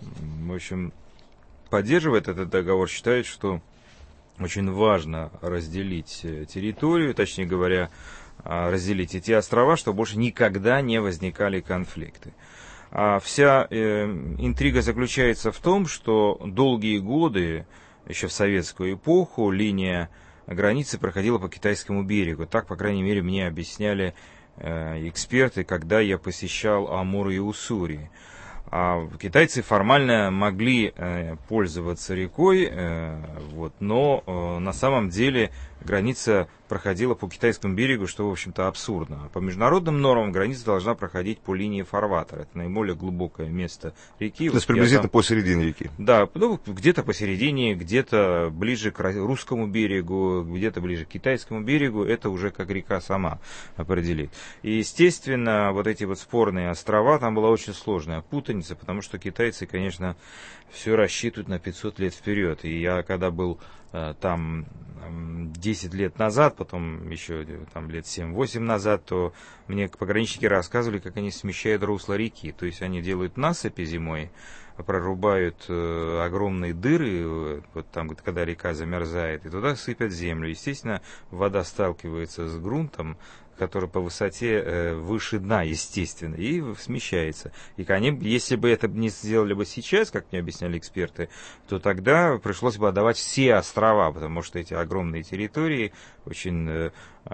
Speaker 10: поддерживает этот договор, считают, что очень важно разделить территорию, точнее говоря, разделить эти острова, чтобы больше никогда не возникали конфликты. Вся интрига заключается в том, что долгие годы, еще в советскую эпоху, линия границы проходила по китайскому берегу. Так, по крайней мере, мне объясняли эксперты, когда я посещал Амур и Уссурий. Китайцы формально могли пользоваться рекой, но на самом деле граница проходила по китайскому берегу, что, в общем-то, абсурдно. По международным нормам граница должна проходить по линии фарватера. Это наиболее глубокое место реки.
Speaker 1: То есть приблизительно посередине реки?
Speaker 10: Да, где-то посередине, где-то ближе к русскому берегу, где-то ближе к китайскому берегу. Это уже как река сама определит. И, естественно, эти спорные острова, там была очень сложная путаница, потому что китайцы, конечно, все рассчитывают на 500 лет вперед. И я, когда был там 10 лет назад, потом еще лет 7-8 назад, то мне пограничники рассказывали, как они смещают русло реки. То есть они делают насыпи зимой, прорубают огромные дыры, когда река замерзает, и туда сыпят землю. Естественно, вода сталкивается с грунтом, который по высоте выше дна, естественно, и смещается. И если бы это не сделали бы сейчас, как мне объясняли эксперты, то тогда пришлось бы отдавать все острова, потому что эти огромные территории очень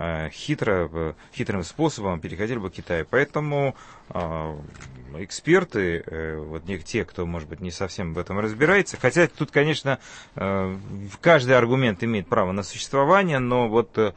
Speaker 10: хитрым способом переходили бы к Китаю. Поэтому эксперты, те, кто, может быть, не совсем в этом разбирается, хотя тут, конечно, каждый аргумент имеет право на существование, но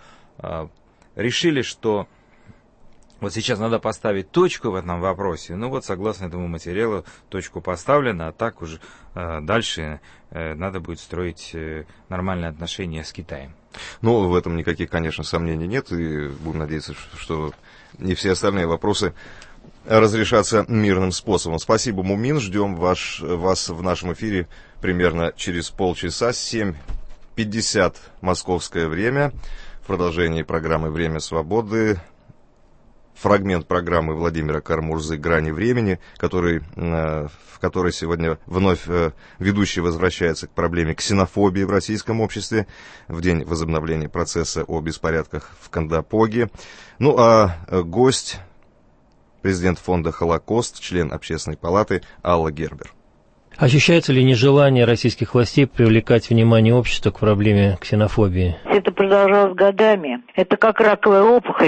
Speaker 10: решили, что сейчас надо поставить точку в этом вопросе. Согласно этому материалу, точку поставлена, а так уже дальше надо будет строить нормальные отношения с Китаем.
Speaker 1: В этом никаких, конечно, сомнений нет, и будем надеяться, что и все остальные вопросы разрешатся мирным способом. Спасибо, Мумин. Ждем вас в нашем эфире примерно через полчаса, 7:50 московское время. В продолжении программы «Время свободы» фрагмент программы Владимира Кармурзы «Грани времени», в которой сегодня вновь ведущий возвращается к проблеме ксенофобии в российском обществе в день возобновления процесса о беспорядках в Кандапоге. А гость — президент фонда «Холокост», член Общественной палаты Алла Гербер.
Speaker 6: Ощущается ли нежелание российских властей привлекать внимание общества к проблеме ксенофобии?
Speaker 7: Это продолжалось годами. Это как раковая опухоль,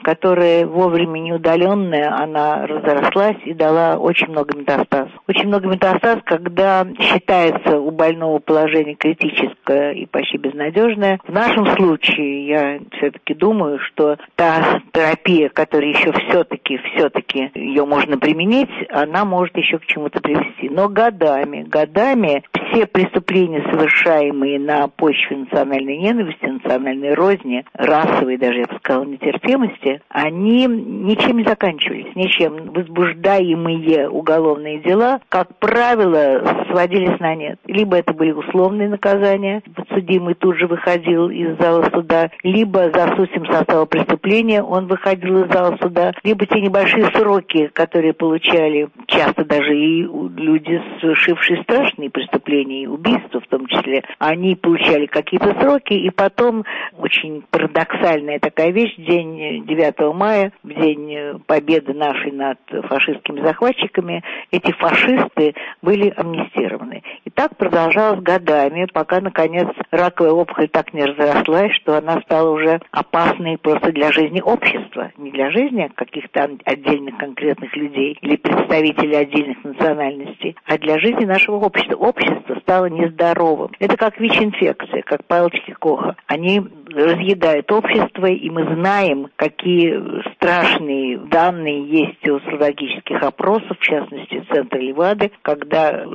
Speaker 4: которая вовремя не удаленная, она разрослась и дала очень много метастаз. Очень много метастаз, когда считается у больного положение критическое и почти безнадежное. В нашем случае я все-таки думаю, что та терапия, которая еще все-таки ее можно применить, она может еще к чему-то привести. Но годами все преступления, совершаемые на почве национальной ненависти, национальной розни, расовой даже, я бы сказала, нетерпимости, они ничем не заканчивались, ничем. Возбуждаемые уголовные дела, как правило, сводились на нет. Либо это были условные наказания, подсудимый тут же выходил из зала суда, либо за отсутствием состава преступления он выходил из зала суда, либо те небольшие сроки, которые получали часто даже и люди, совершившие страшные преступления, и убийства в том числе, они получали какие-то сроки, и потом, очень парадоксальная такая вещь, день 9 мая, в день победы нашей над фашистскими захватчиками, эти фашисты были амнистированы. И так продолжалось годами, пока, наконец, раковая опухоль так не разрослась, что она стала уже опасной просто для жизни общества. Не для жизни каких-то отдельных конкретных людей или представителей отдельных национальностей, а для жизни нашего общества. Общество стало нездоровым. Это как ВИЧ-инфекция, как палочки Коха. Они разъедают общество, и мы знаем, какие страшные данные есть у социологических опросов, в частности, Центра Левады, когда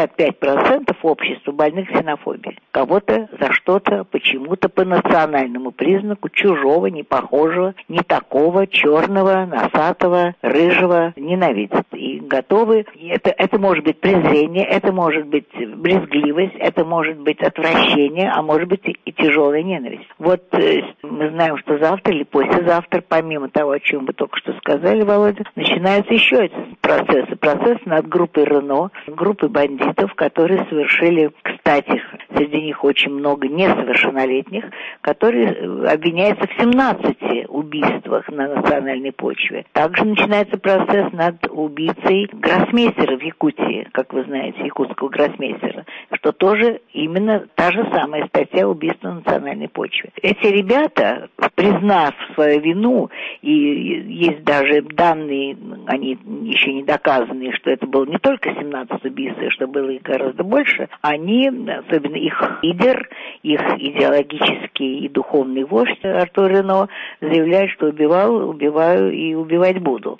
Speaker 4: 65% общества больных ксенофобией. Кого-то за что-то, почему-то по национальному признаку чужого, непохожего, не такого, черного, носатого, рыжего ненавидят. И готовы. Это может быть презрение, это может быть брезгливость, это может быть отвращение, а может быть и тяжелая ненависть. Вот мы знаем, что завтра или послезавтра, помимо того, о чем вы только что сказали, Володя, начинаются еще эти процессы. Процесс над группой Рено, группой бандитов, которые совершили, кстати, среди них очень много несовершеннолетних, которые обвиняются в 17 убийствах на национальной почве. Также начинается процесс над убийцей гроссмейстера в Якутии, как вы знаете, якутского гроссмейстера, что тоже именно та же самая статья убийства на национальной почве. Эти ребята, признав свою вину, и есть даже данные, они еще не доказанные, что это было не только 17 убийств, что было их гораздо больше, они, особенно их лидер, их идеологический и духовный вождь Артур Рено, заявляет, что убиваю и убивать буду.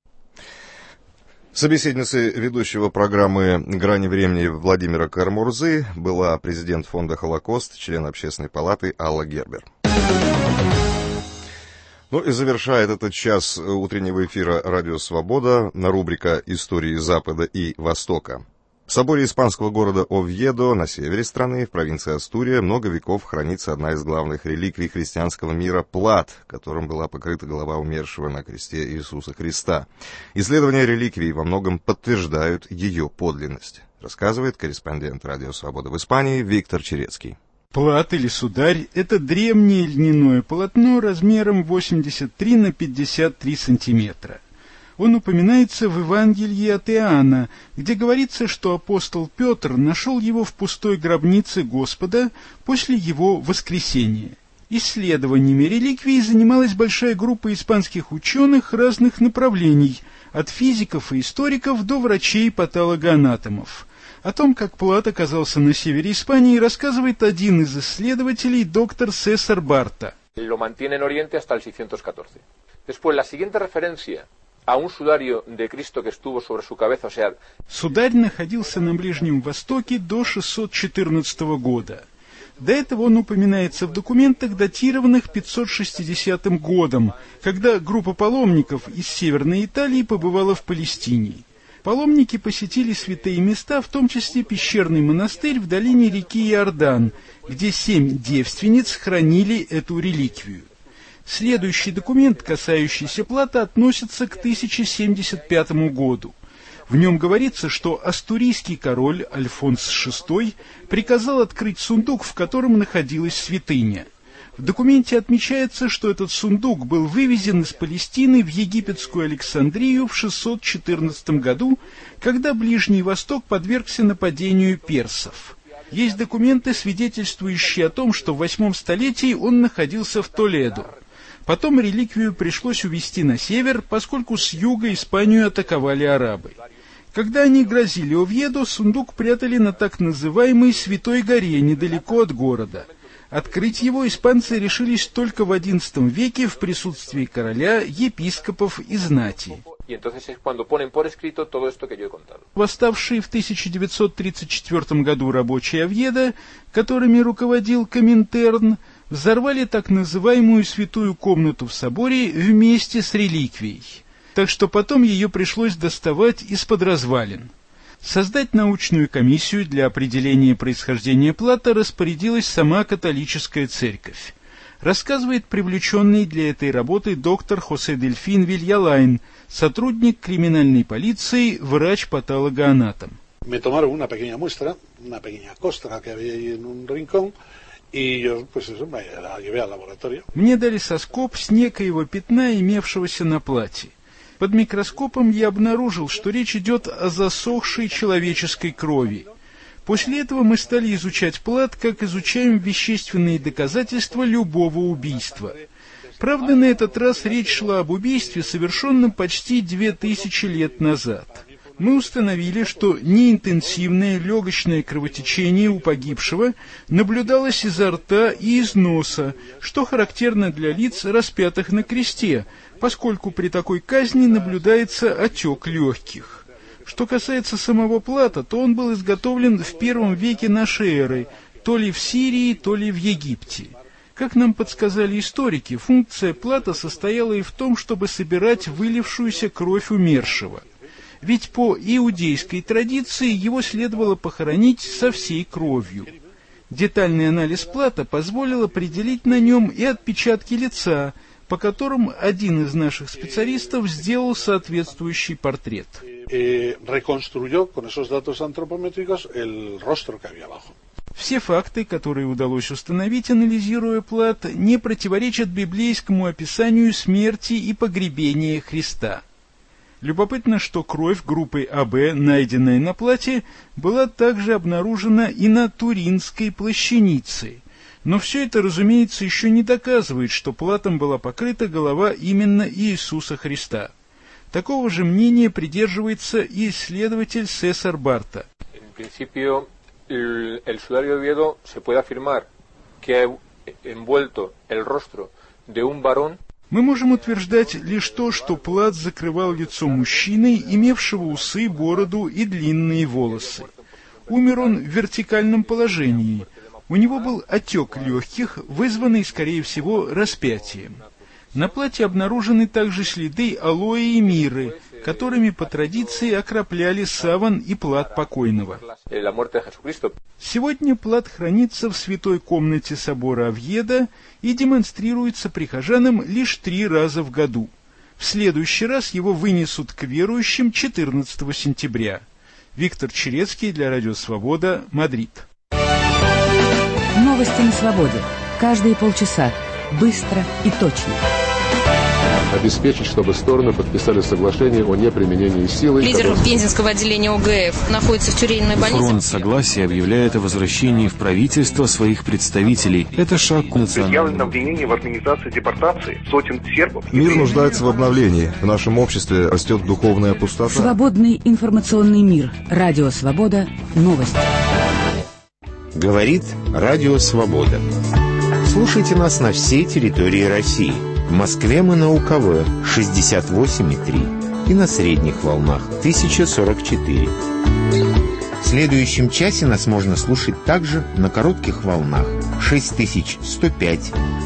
Speaker 1: Собеседницей ведущего программы «Грани времени» Владимира Карамурзы была президент фонда «Холокост», член Общественной палаты Алла Гербер. Ну и завершает этот час утреннего эфира «Радио Свобода» рубрика «Истории Запада и Востока». В соборе испанского города Овьедо на севере страны, в провинции Астурия, много веков хранится одна из главных реликвий христианского мира – плат, которым была покрыта голова умершего на кресте Иисуса Христа. Исследования реликвии во многом подтверждают ее подлинность, рассказывает корреспондент «Радио Свобода» в Испании Виктор Черецкий.
Speaker 7: Плат или сударь – это древнее льняное полотно размером 83 на 53 сантиметра. Он упоминается в Евангелии от Иоанна, где говорится, что апостол Петр нашел его в пустой гробнице Господа после его воскресения. Исследованиями реликвий занималась большая группа испанских ученых разных направлений, от физиков и историков до врачей и патологоанатомов. О том, как плат оказался на севере Испании, рассказывает один из исследователей, доктор César Barta.
Speaker 8: Lo mantiene en Oriente hasta el 614. Después, la siguiente referencia a un sudario de Cristo que estuvo sobre su cabeza, o sea...
Speaker 7: Сударь находился на Ближнем Востоке до 614 года. До этого он упоминается в документах, датированных 560 годом, когда группа паломников из Северной Италии побывала в Палестине. Паломники посетили святые места, в том числе пещерный монастырь в долине реки Иордан, где 7 девственниц хранили эту реликвию. Следующий документ, касающийся плата, относится к 1075 году. В нем говорится, что астурийский король Альфонс VI приказал открыть сундук, в котором находилась святыня. В документе отмечается, что этот сундук был вывезен из Палестины в египетскую Александрию в 614 году, когда Ближний Восток подвергся нападению персов. Есть документы, свидетельствующие о том, что в 8 столетии он находился в Толедо. Потом реликвию пришлось увезти на север, поскольку с юга Испанию атаковали арабы. Когда они грозили Овьедо, сундук прятали на так называемой Святой горе, недалеко от города. Открыть его испанцы решились только в XI веке в присутствии короля, епископов и знати. Восставшие в 1934 году рабочие Овьедо, которыми руководил Коминтерн, взорвали так называемую святую комнату в соборе вместе с реликвией, так что потом ее пришлось доставать из-под развалин. Создать научную комиссию для определения происхождения плата распорядилась сама католическая церковь. Рассказывает привлеченный для этой работы доктор Хосе Дельфин Вильялайн, сотрудник криминальной полиции, врач-патологоанатом.
Speaker 9: Me tomaron una pequeña muestra, una pequeña costra que había ahí en un rincón, y yo, pues eso, me la llevé al laboratorio.
Speaker 7: Мне дали соскоб с некоего пятна, имевшегося на платье. Под микроскопом я обнаружил, что речь идет о засохшей человеческой крови. После этого мы стали изучать плат, как изучаем вещественные доказательства любого убийства. Правда, на этот раз речь шла об убийстве, совершенном почти 2000 лет назад. Мы установили, что неинтенсивное легочное кровотечение у погибшего наблюдалось изо рта и из носа, что характерно для лиц, распятых на кресте, поскольку при такой казни наблюдается отек легких. Что касается самого плата, то он был изготовлен в I веке нашей эры, то ли в Сирии, то ли в Египте. Как нам подсказали историки, функция плата состояла и в том, чтобы собирать вылившуюся кровь умершего. Ведь по иудейской традиции его следовало похоронить со всей кровью. Детальный анализ плата позволил определить на нем и отпечатки лица, по которым один из наших специалистов сделал соответствующий портрет. Все факты, которые удалось установить, анализируя плат, не противоречат библейскому описанию смерти и погребения Христа. Любопытно, что кровь группы АБ, найденная на плате, была также обнаружена и на Туринской плащанице. Но все это, разумеется, еще не доказывает, что платом была покрыта голова именно Иисуса Христа. Такого же мнения придерживается и исследователь Сесар Барта.
Speaker 8: El sudario de Oviedo se puede afirmar que ha envuelto el rostro de un varón.
Speaker 7: Мы можем утверждать лишь то, что плат закрывал лицо мужчины, имевшего усы, бороду и длинные волосы. Умер он в вертикальном положении. У него был отек легких, вызванный, скорее всего, распятием. На платье обнаружены также следы алоэ и мирры, которыми по традиции окропляли саван и плат покойного. Сегодня плат хранится в святой комнате собора Овьедо и демонстрируется прихожанам лишь 3 раза в году. В следующий раз его вынесут к верующим 14 сентября. Виктор Черецкий для Радио Свобода, Мадрид.
Speaker 11: Новости на свободе. Каждые полчаса. Быстро и точно.
Speaker 12: Обеспечить, чтобы стороны подписали соглашение о неприменении силы.
Speaker 13: Лидер Пензенского отделения ОГФ находится в тюремной больнице.
Speaker 25: Фронт согласия объявляет о возвращении в правительство своих представителей. Это шаг к национальному.
Speaker 26: Предъявлено обвинение в организации депортации сотен сербов.
Speaker 1: Мир нуждается в обновлении. В нашем обществе растет духовная пустота.
Speaker 11: Свободный информационный мир. Радио Свобода. Новости.
Speaker 27: Говорит Радио Свобода. Слушайте нас на всей территории России. В Москве мы на УКВ 68,3 и на средних волнах 1044. В следующем часе нас можно слушать также на коротких волнах 6105